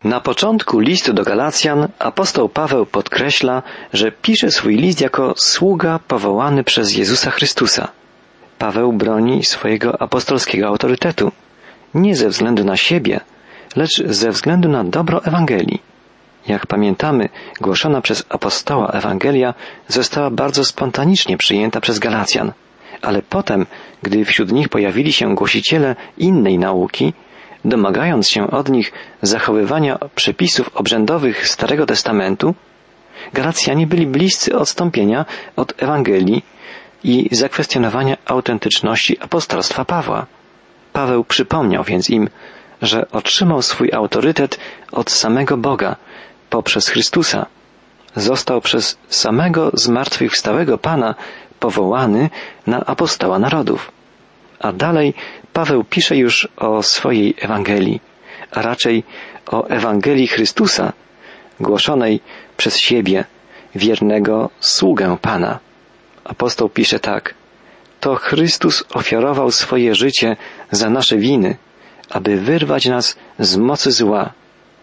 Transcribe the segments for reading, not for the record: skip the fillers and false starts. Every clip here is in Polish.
Na początku listu do Galacjan apostoł Paweł podkreśla, że pisze swój list jako sługa powołany przez Jezusa Chrystusa. Paweł broni swojego apostolskiego autorytetu, nie ze względu na siebie, lecz ze względu na dobro Ewangelii. Jak pamiętamy, głoszona przez apostoła Ewangelia została bardzo spontanicznie przyjęta przez Galacjan, ale potem, gdy wśród nich pojawili się głosiciele innej nauki, domagając się od nich zachowywania przepisów obrzędowych Starego Testamentu, Galacjanie byli bliscy odstąpienia od Ewangelii i zakwestionowania autentyczności apostolstwa Pawła. Paweł przypomniał więc im, że otrzymał swój autorytet od samego Boga poprzez Chrystusa. Został przez samego zmartwychwstałego Pana powołany na apostoła narodów. A dalej Paweł pisze już o swojej Ewangelii, a raczej o Ewangelii Chrystusa, głoszonej przez siebie, wiernego sługę Pana. Apostoł pisze tak: to Chrystus ofiarował swoje życie za nasze winy, aby wyrwać nas z mocy zła.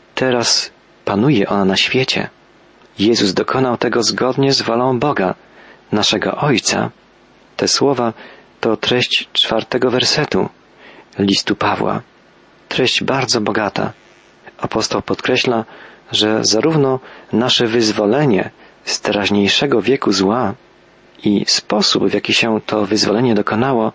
Teraz panuje ona na świecie. Jezus dokonał tego zgodnie z wolą Boga, naszego Ojca. Te słowa to treść 4 wersetu listu Pawła. Treść bardzo bogata. Apostoł podkreśla, że zarówno nasze wyzwolenie z teraźniejszego wieku zła i sposób, w jaki się to wyzwolenie dokonało,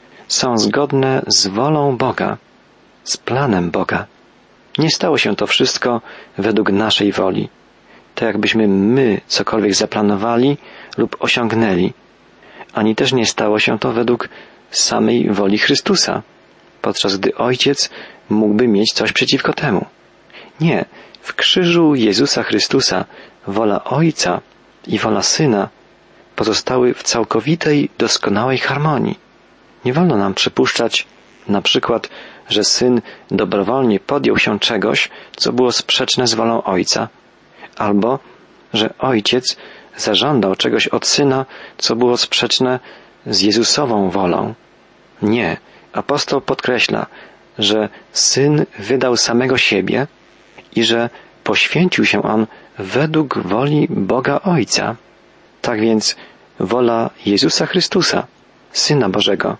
są zgodne z wolą Boga, z planem Boga. Nie stało się to wszystko według naszej woli, tak jakbyśmy my cokolwiek zaplanowali lub osiągnęli, ani też nie stało się to według samej woli Chrystusa, podczas gdy Ojciec mógłby mieć coś przeciwko temu. Nie, w krzyżu Jezusa Chrystusa wola Ojca i wola Syna pozostały w całkowitej, doskonałej harmonii. Nie wolno nam przypuszczać, na przykład, że Syn dobrowolnie podjął się czegoś, co było sprzeczne z wolą Ojca, albo że Ojciec zażądał czegoś od Syna, co było sprzeczne z Jezusową wolą. Nie, apostoł podkreśla, że Syn wydał samego siebie i że poświęcił się On według woli Boga Ojca. Tak więc wola Jezusa Chrystusa, Syna Bożego,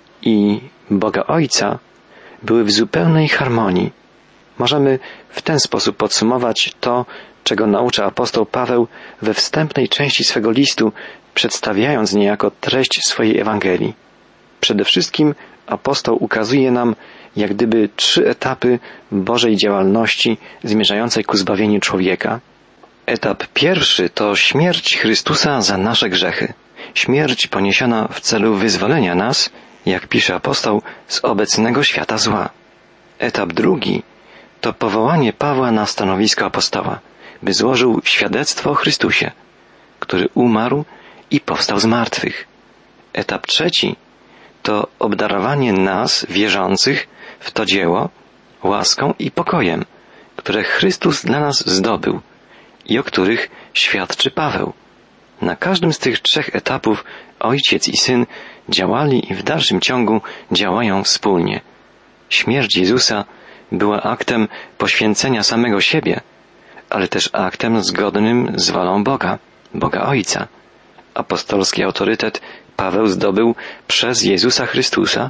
i Boga Ojca były w zupełnej harmonii. Możemy w ten sposób podsumować to, czego naucza apostoł Paweł we wstępnej części swego listu, przedstawiając niejako treść swojej Ewangelii. Przede wszystkim apostoł ukazuje nam jak gdyby 3 etapy Bożej działalności zmierzającej ku zbawieniu człowieka. Etap pierwszy to śmierć Chrystusa za nasze grzechy. Śmierć poniesiona w celu wyzwolenia nas, jak pisze apostoł, z obecnego świata zła. Etap drugi to powołanie Pawła na stanowisko apostoła, by złożył świadectwo o Chrystusie, który umarł i powstał z martwych. Etap trzeci to obdarowanie nas, wierzących, w to dzieło, łaską i pokojem, które Chrystus dla nas zdobył i o których świadczy Paweł. Na każdym z tych 3 etapów Ojciec i Syn działali i w dalszym ciągu działają wspólnie. Śmierć Jezusa była aktem poświęcenia samego siebie, ale też aktem zgodnym z wolą Boga, Boga Ojca. Apostolski autorytet Paweł zdobył przez Jezusa Chrystusa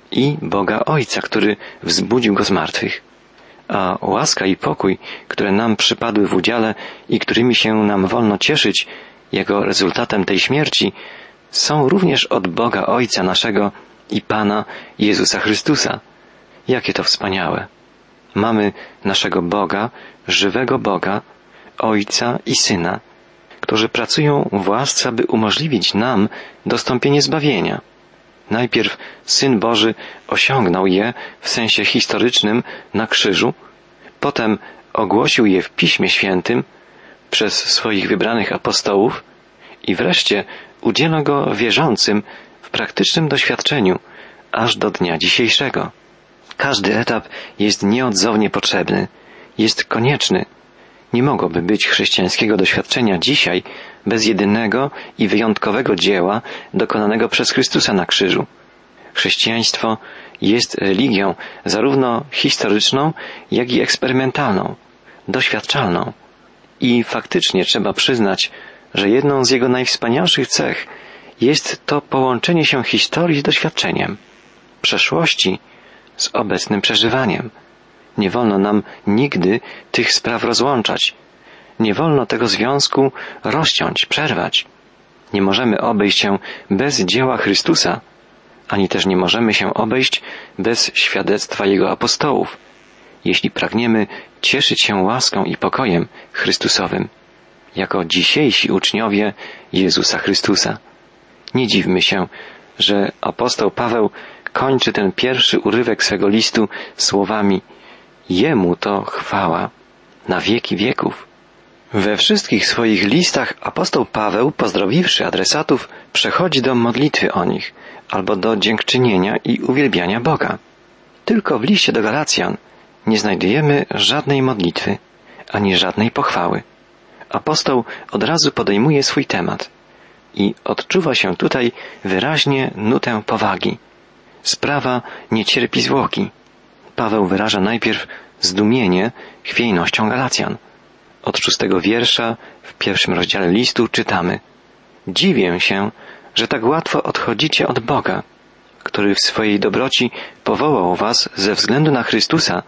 i Boga Ojca, który wzbudził Go z martwych. A łaska i pokój, które nam przypadły w udziale i którymi się nam wolno cieszyć jako rezultatem tej śmierci, są również od Boga Ojca naszego i Pana Jezusa Chrystusa. Jakie to wspaniałe! Mamy naszego Boga, żywego Boga, Ojca i Syna, którzy pracują w łasce, aby umożliwić nam dostąpienie zbawienia. Najpierw Syn Boży osiągnął je w sensie historycznym na krzyżu, potem ogłosił je w Piśmie Świętym przez swoich wybranych apostołów i wreszcie udziela go wierzącym w praktycznym doświadczeniu aż do dnia dzisiejszego. Każdy etap jest nieodzownie potrzebny, jest konieczny. Nie mogłoby być chrześcijańskiego doświadczenia dzisiaj bez jedynego i wyjątkowego dzieła dokonanego przez Chrystusa na krzyżu. Chrześcijaństwo jest religią zarówno historyczną, jak i eksperymentalną. doświadczalną. I faktycznie trzeba przyznać, że jedną z jego najwspanialszych cech jest to połączenie się historii z doświadczeniem, przeszłości z obecnym przeżywaniem. Nie wolno nam nigdy tych spraw rozłączać. Nie wolno tego związku rozciąć, przerwać. Nie możemy obejść się bez dzieła Chrystusa, ani też nie możemy się obejść bez świadectwa Jego apostołów, jeśli pragniemy cieszyć się łaską i pokojem Chrystusowym, jako dzisiejsi uczniowie Jezusa Chrystusa. Nie dziwmy się, że apostoł Paweł kończy ten pierwszy urywek swego listu słowami: Jemu to chwała na wieki wieków. We wszystkich swoich listach apostoł Paweł, pozdrowiwszy adresatów, przechodzi do modlitwy o nich albo do dziękczynienia i uwielbiania Boga. Tylko w liście do Galacjan nie znajdujemy żadnej modlitwy, ani żadnej pochwały. Apostoł od razu podejmuje swój temat i odczuwa się tutaj wyraźnie nutę powagi. Sprawa nie cierpi zwłoki. Paweł wyraża najpierw zdumienie chwiejnością Galacjan. Od 6 wiersza w 1 rozdziale listu czytamy: Dziwię się, że tak łatwo odchodzicie od Boga, który w swojej dobroci powołał was ze względu na Chrystusa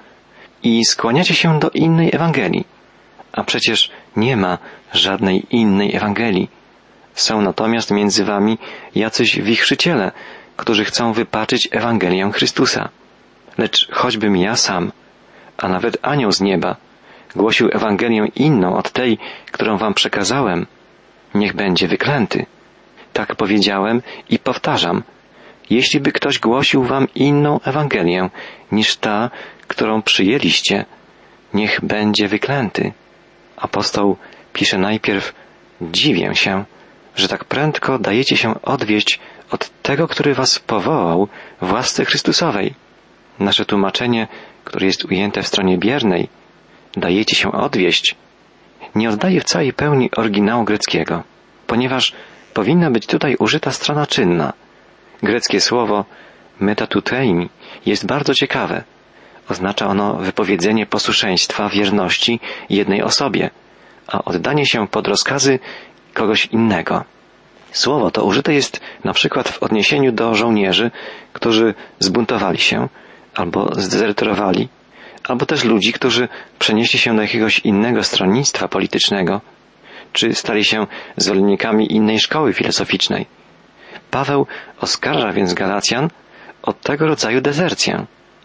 i skłaniacie się do innej Ewangelii. A przecież nie ma żadnej innej Ewangelii. Są natomiast między wami jacyś wichrzyciele, którzy chcą wypaczyć Ewangelię Chrystusa. Lecz choćbym ja sam, a nawet anioł z nieba, głosił Ewangelię inną od tej, którą wam przekazałem, niech będzie wyklęty. Tak powiedziałem i powtarzam. Jeśli by ktoś głosił wam inną Ewangelię niż ta, którą przyjęliście, niech będzie wyklęty. Apostoł pisze najpierw: Dziwię się, że tak prędko dajecie się odwieść od tego, który was powołał w łasce Chrystusowej. Nasze tłumaczenie, które jest ujęte w stronie biernej, dajecie się odwieść, nie oddaje w całej pełni oryginału greckiego, ponieważ powinna być tutaj użyta strona czynna. Greckie słowo metatuteimi jest bardzo ciekawe. Oznacza ono wypowiedzenie posłuszeństwa, wierności jednej osobie, a oddanie się pod rozkazy kogoś innego. Słowo to użyte jest na przykład w odniesieniu do żołnierzy, którzy zbuntowali się, albo zdezerterowali, albo też ludzi, którzy przenieśli się do jakiegoś innego stronnictwa politycznego, czy stali się zwolennikami innej szkoły filozoficznej. Paweł oskarża więc Galacjan o tego rodzaju dezercję.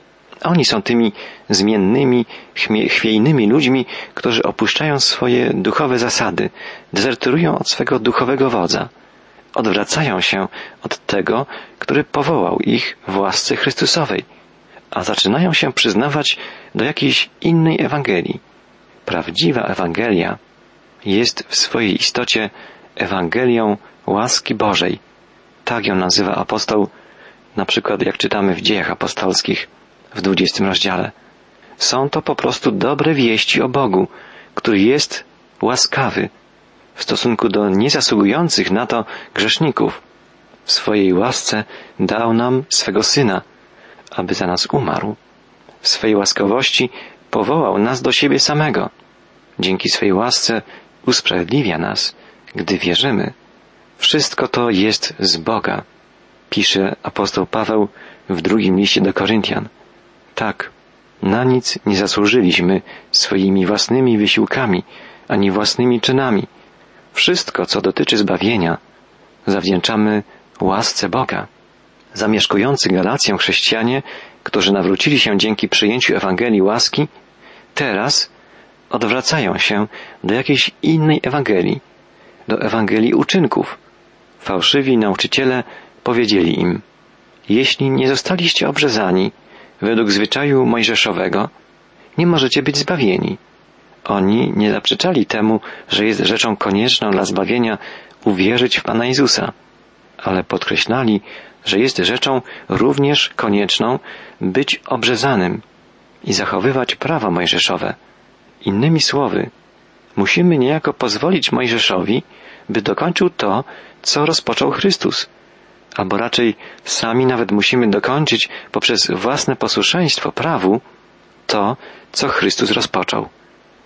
Oni są tymi zmiennymi, chwiejnymi ludźmi, którzy opuszczają swoje duchowe zasady, dezerterują od swego duchowego wodza, odwracają się od tego, który powołał ich w łasce Chrystusowej, a zaczynają się przyznawać do jakiejś innej Ewangelii. Prawdziwa Ewangelia jest w swojej istocie Ewangelią łaski Bożej. Tak ją nazywa apostoł, na przykład jak czytamy w Dziejach Apostolskich w 20 rozdziale. Są to po prostu dobre wieści o Bogu, który jest łaskawy w stosunku do niezasługujących na to grzeszników. W swojej łasce dał nam swego Syna, aby za nas umarł. W swej łaskawości powołał nas do siebie samego. Dzięki swej łasce usprawiedliwia nas, gdy wierzymy. Wszystko to jest z Boga, pisze apostoł Paweł w 2 liście do Koryntian. Tak, na nic nie zasłużyliśmy swoimi własnymi wysiłkami, ani własnymi czynami. Wszystko, co dotyczy zbawienia, zawdzięczamy łasce Boga. Zamieszkujący Galację chrześcijanie, którzy nawrócili się dzięki przyjęciu Ewangelii łaski, teraz odwracają się do jakiejś innej Ewangelii, do Ewangelii uczynków. Fałszywi nauczyciele powiedzieli im: jeśli nie zostaliście obrzezani według zwyczaju mojżeszowego, nie możecie być zbawieni. Oni nie zaprzeczali temu, że jest rzeczą konieczną dla zbawienia uwierzyć w Pana Jezusa, ale podkreślali, że jest rzeczą również konieczną być obrzezanym i zachowywać prawa mojżeszowe. Innymi słowy, musimy niejako pozwolić Mojżeszowi, by dokończył to, co rozpoczął Chrystus, albo raczej sami nawet musimy dokończyć poprzez własne posłuszeństwo prawu to, co Chrystus rozpoczął.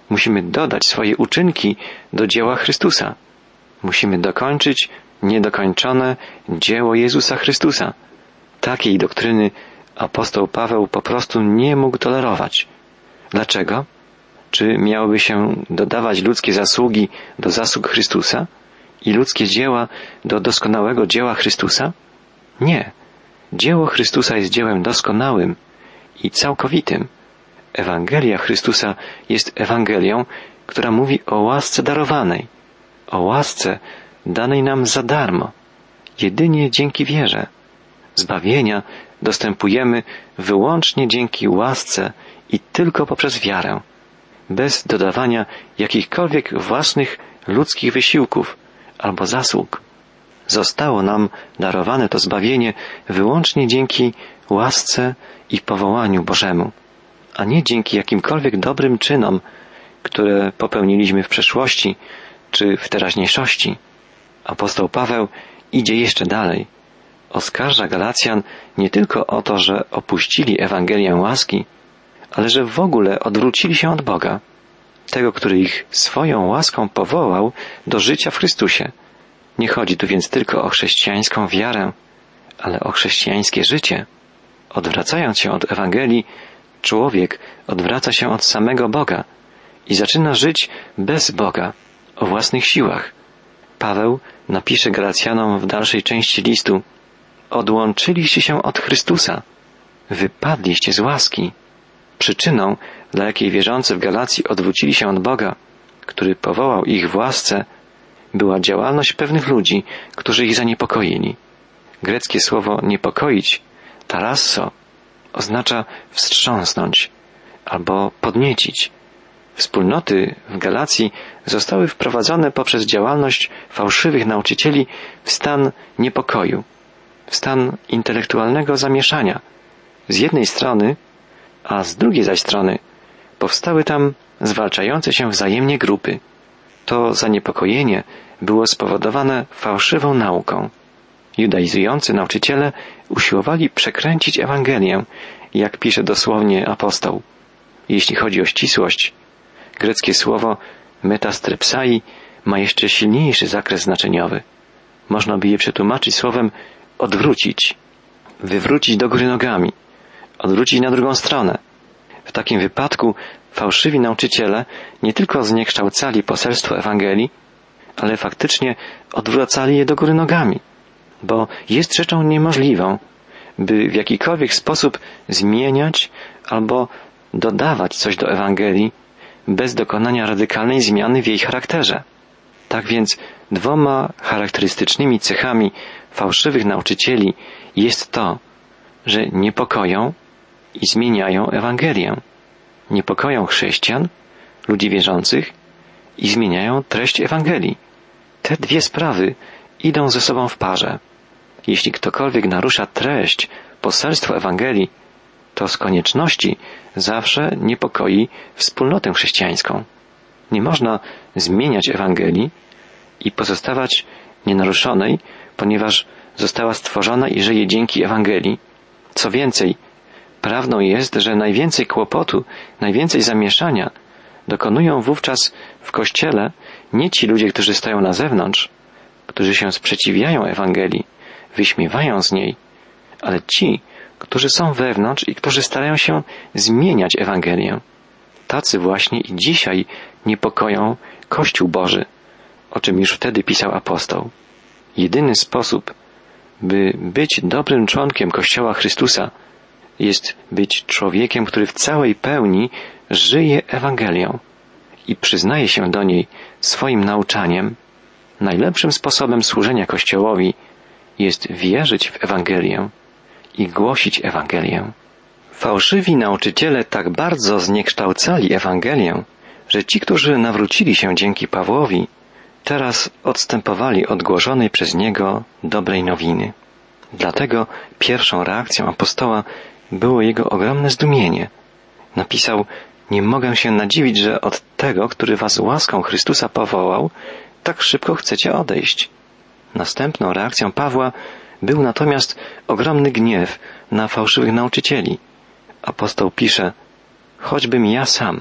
Musimy dodać swoje uczynki do dzieła Chrystusa. Musimy dokończyć niedokończone dzieło Jezusa Chrystusa. Takiej doktryny apostoł Paweł po prostu nie mógł tolerować. Dlaczego? Czy miałoby się dodawać ludzkie zasługi do zasług Chrystusa i ludzkie dzieła do doskonałego dzieła Chrystusa? Nie. Dzieło Chrystusa jest dziełem doskonałym i całkowitym. Ewangelia Chrystusa jest Ewangelią, która mówi o łasce darowanej, o łasce danej nam za darmo, jedynie dzięki wierze. Zbawienia dostępujemy wyłącznie dzięki łasce i tylko poprzez wiarę, bez dodawania jakichkolwiek własnych ludzkich wysiłków albo zasług. Zostało nam darowane to zbawienie wyłącznie dzięki łasce i powołaniu Bożemu, a nie dzięki jakimkolwiek dobrym czynom, które popełniliśmy w przeszłości czy w teraźniejszości. Apostoł Paweł idzie jeszcze dalej. Oskarża Galacjan nie tylko o to, że opuścili Ewangelię łaski, ale że w ogóle odwrócili się od Boga, tego, który ich swoją łaską powołał do życia w Chrystusie. Nie chodzi tu więc tylko o chrześcijańską wiarę, ale o chrześcijańskie życie. Odwracając się od Ewangelii, człowiek odwraca się od samego Boga i zaczyna żyć bez Boga, o własnych siłach. Paweł napisze Galacjanom w dalszej części listu: odłączyliście się od Chrystusa, wypadliście z łaski. Przyczyną, dla jakiej wierzący w Galacji odwrócili się od Boga, który powołał ich w łasce, była działalność pewnych ludzi, którzy ich zaniepokoili. Greckie słowo niepokoić, tarasso, oznacza wstrząsnąć albo podniecić. Wspólnoty w Galacji zostały wprowadzone poprzez działalność fałszywych nauczycieli w stan niepokoju, w stan intelektualnego zamieszania. Z jednej strony, a z drugiej zaś strony powstały tam zwalczające się wzajemnie grupy. To zaniepokojenie było spowodowane fałszywą nauką. Judaizujący nauczyciele usiłowali przekręcić Ewangelię, jak pisze dosłownie apostoł. Jeśli chodzi o ścisłość, greckie słowo metastrepsai ma jeszcze silniejszy zakres znaczeniowy. Można by je przetłumaczyć słowem odwrócić, wywrócić do góry nogami, odwrócić na drugą stronę. W takim wypadku fałszywi nauczyciele nie tylko zniekształcali poselstwo Ewangelii, ale faktycznie odwracali je do góry nogami, bo jest rzeczą niemożliwą, by w jakikolwiek sposób zmieniać albo dodawać coś do Ewangelii bez dokonania radykalnej zmiany w jej charakterze. Tak więc dwoma charakterystycznymi cechami fałszywych nauczycieli jest to, że niepokoją i zmieniają Ewangelię. Niepokoją chrześcijan, ludzi wierzących i zmieniają treść Ewangelii. Te dwie sprawy idą ze sobą w parze. Jeśli ktokolwiek narusza treść, poselstwo Ewangelii, to z konieczności zawsze niepokoi wspólnotę chrześcijańską. Nie można zmieniać Ewangelii i pozostawać nienaruszonej, ponieważ została stworzona i żyje dzięki Ewangelii. Co więcej, prawdą jest, że najwięcej kłopotu, najwięcej zamieszania dokonują wówczas w Kościele nie ci ludzie, którzy stoją na zewnątrz, którzy się sprzeciwiają Ewangelii, wyśmiewają z niej, ale ci, którzy są wewnątrz i którzy starają się zmieniać Ewangelię. Tacy właśnie i dzisiaj niepokoją Kościół Boży, o czym już wtedy pisał apostoł. Jedyny sposób, by być dobrym członkiem Kościoła Chrystusa, jest być człowiekiem, który w całej pełni żyje Ewangelią i przyznaje się do niej swoim nauczaniem. Najlepszym sposobem służenia Kościołowi jest wierzyć w Ewangelię i głosić Ewangelię. Fałszywi nauczyciele tak bardzo zniekształcali Ewangelię, że ci, którzy nawrócili się dzięki Pawłowi, teraz odstępowali od głoszonej przez niego dobrej nowiny. Dlatego pierwszą reakcją apostoła było jego ogromne zdumienie. Napisał: nie mogę się nadziwić, że od tego, który was łaską Chrystusa powołał, tak szybko chcecie odejść. Następną reakcją Pawła był natomiast ogromny gniew na fałszywych nauczycieli. Apostoł pisze: choćbym ja sam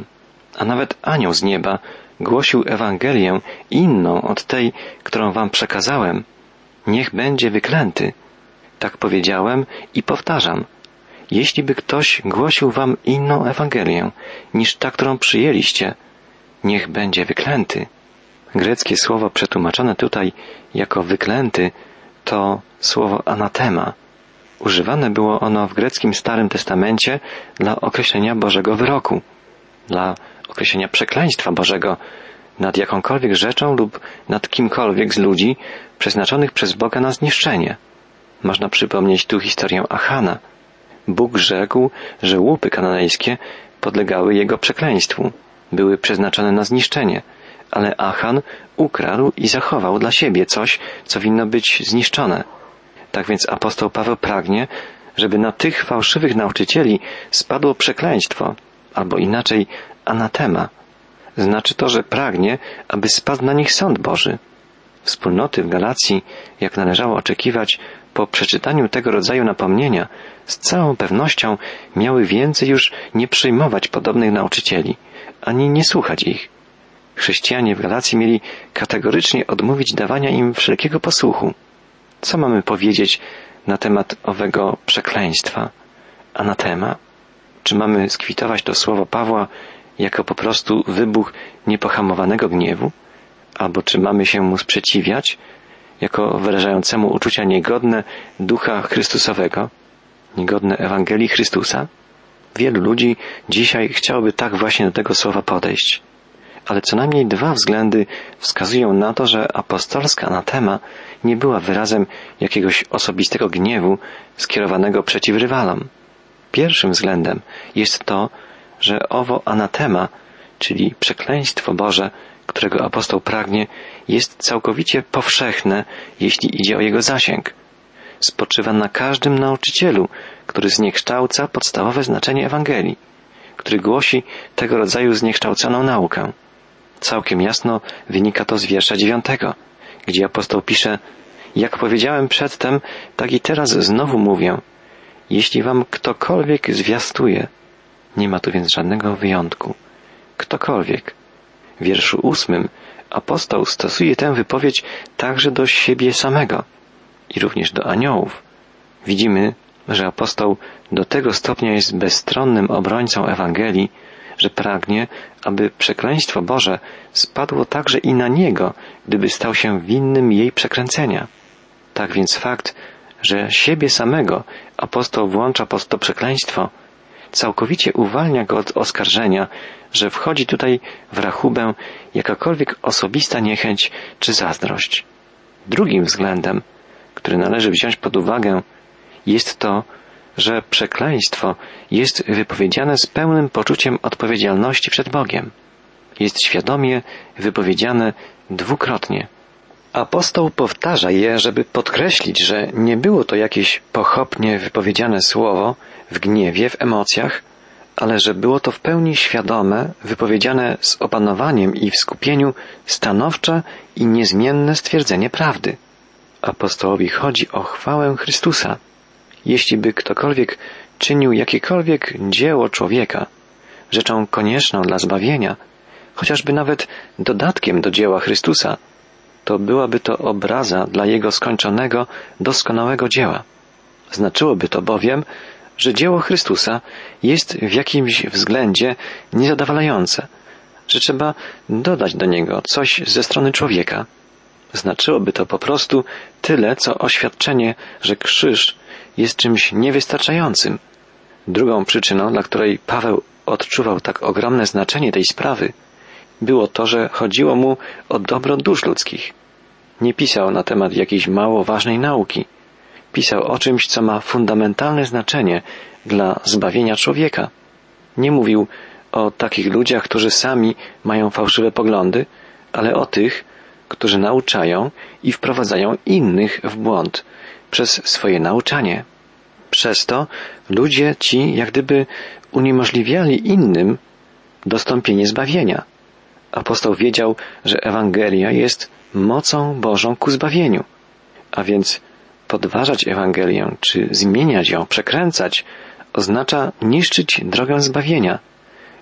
a nawet anioł z nieba głosił Ewangelię inną od tej, którą wam przekazałem, niech będzie wyklęty. Tak powiedziałem i powtarzam. Jeśli by ktoś głosił wam inną Ewangelię niż ta, którą przyjęliście, niech będzie wyklęty. Greckie słowo przetłumaczone tutaj jako wyklęty to słowo anatema. Używane było ono w greckim Starym Testamencie dla określenia Bożego wyroku, dla określenia przekleństwa Bożego nad jakąkolwiek rzeczą lub nad kimkolwiek z ludzi przeznaczonych przez Boga na zniszczenie. Można przypomnieć tu historię Achana. Bóg rzekł, że łupy kananejskie podlegały jego przekleństwu, były przeznaczone na zniszczenie, ale Achan ukradł i zachował dla siebie coś, co winno być zniszczone. Tak więc apostoł Paweł pragnie, żeby na tych fałszywych nauczycieli spadło przekleństwo, albo inaczej anatema. Znaczy to, że pragnie, aby spadł na nich sąd Boży. Wspólnoty w Galacji, jak należało oczekiwać, po przeczytaniu tego rodzaju napomnienia, z całą pewnością miały więcej już nie przyjmować podobnych nauczycieli, ani nie słuchać ich. Chrześcijanie w Galacji mieli kategorycznie odmówić dawania im wszelkiego posłuchu. Co mamy powiedzieć na temat owego przekleństwa? Anatema? Czy mamy skwitować to słowo Pawła jako po prostu wybuch niepohamowanego gniewu? Albo czy mamy się mu sprzeciwiać jako wyrażającemu uczucia niegodne Ducha Chrystusowego, niegodne Ewangelii Chrystusa? Wielu ludzi dzisiaj chciałoby tak właśnie do tego słowa podejść. Ale co najmniej dwa względy wskazują na to, że apostolska anatema nie była wyrazem jakiegoś osobistego gniewu skierowanego przeciw rywalom. Pierwszym względem jest to, że owo anatema, czyli przekleństwo Boże, którego apostoł pragnie, jest całkowicie powszechne, jeśli idzie o jego zasięg. Spoczywa na każdym nauczycielu, który zniekształca podstawowe znaczenie Ewangelii, który głosi tego rodzaju zniekształconą naukę. Całkiem jasno wynika to z wiersza 9, gdzie apostoł pisze: jak powiedziałem przedtem, tak i teraz znowu mówię. Jeśli wam ktokolwiek zwiastuje, nie ma tu więc żadnego wyjątku. Ktokolwiek. W wierszu 8 apostoł stosuje tę wypowiedź także do siebie samego i również do aniołów. Widzimy, że apostoł do tego stopnia jest bezstronnym obrońcą Ewangelii, że pragnie, aby przekleństwo Boże spadło także i na niego, gdyby stał się winnym jej przekręcenia. Tak więc fakt, że siebie samego apostoł włącza pod to przekleństwo, całkowicie uwalnia go od oskarżenia, że wchodzi tutaj w rachubę jakakolwiek osobista niechęć czy zazdrość. Drugim względem, który należy wziąć pod uwagę, jest to, że przekleństwo jest wypowiedziane z pełnym poczuciem odpowiedzialności przed Bogiem. Jest świadomie wypowiedziane dwukrotnie. Apostoł powtarza je, żeby podkreślić, że nie było to jakieś pochopnie wypowiedziane słowo w gniewie, w emocjach, ale że było to w pełni świadome, wypowiedziane z opanowaniem i w skupieniu stanowcze i niezmienne stwierdzenie prawdy. Apostołowi chodzi o chwałę Chrystusa. Jeśli by ktokolwiek czynił jakiekolwiek dzieło człowieka, rzeczą konieczną dla zbawienia, chociażby nawet dodatkiem do dzieła Chrystusa, to byłaby to obraza dla Jego skończonego, doskonałego dzieła. Znaczyłoby to bowiem, że dzieło Chrystusa jest w jakimś względzie niezadowalające, że trzeba dodać do niego coś ze strony człowieka. Znaczyłoby to po prostu tyle, co oświadczenie, że krzyż jest czymś niewystarczającym. Drugą przyczyną, dla której Paweł odczuwał tak ogromne znaczenie tej sprawy, było to, że chodziło mu o dobro dusz ludzkich. Nie pisał na temat jakiejś mało ważnej nauki. Pisał o czymś, co ma fundamentalne znaczenie dla zbawienia człowieka. Nie mówił o takich ludziach, którzy sami mają fałszywe poglądy, ale o tych, którzy nauczają i wprowadzają innych w błąd przez swoje nauczanie. Przez to ludzie ci jak gdyby uniemożliwiali innym dostąpienie zbawienia. Apostoł wiedział, że Ewangelia jest mocą Bożą ku zbawieniu, a więc podważać Ewangelię, czy zmieniać ją, przekręcać, oznacza niszczyć drogę zbawienia,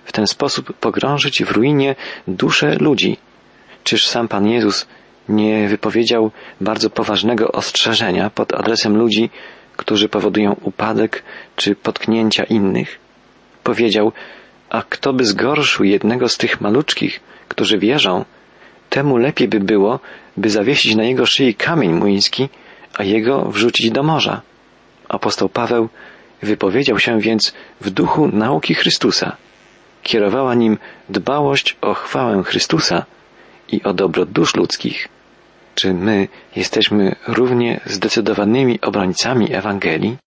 w ten sposób pogrążyć w ruinie dusze ludzi. Czyż sam Pan Jezus nie wypowiedział bardzo poważnego ostrzeżenia pod adresem ludzi, którzy powodują upadek czy potknięcia innych? Powiedział: a kto by zgorszył jednego z tych maluczkich, którzy wierzą, temu lepiej by było, by zawiesić na jego szyi kamień młyński, a jego wrzucić do morza. Apostoł Paweł wypowiedział się więc w duchu nauki Chrystusa. Kierowała nim dbałość o chwałę Chrystusa i o dobro dusz ludzkich. Czy my jesteśmy równie zdecydowanymi obrońcami Ewangelii?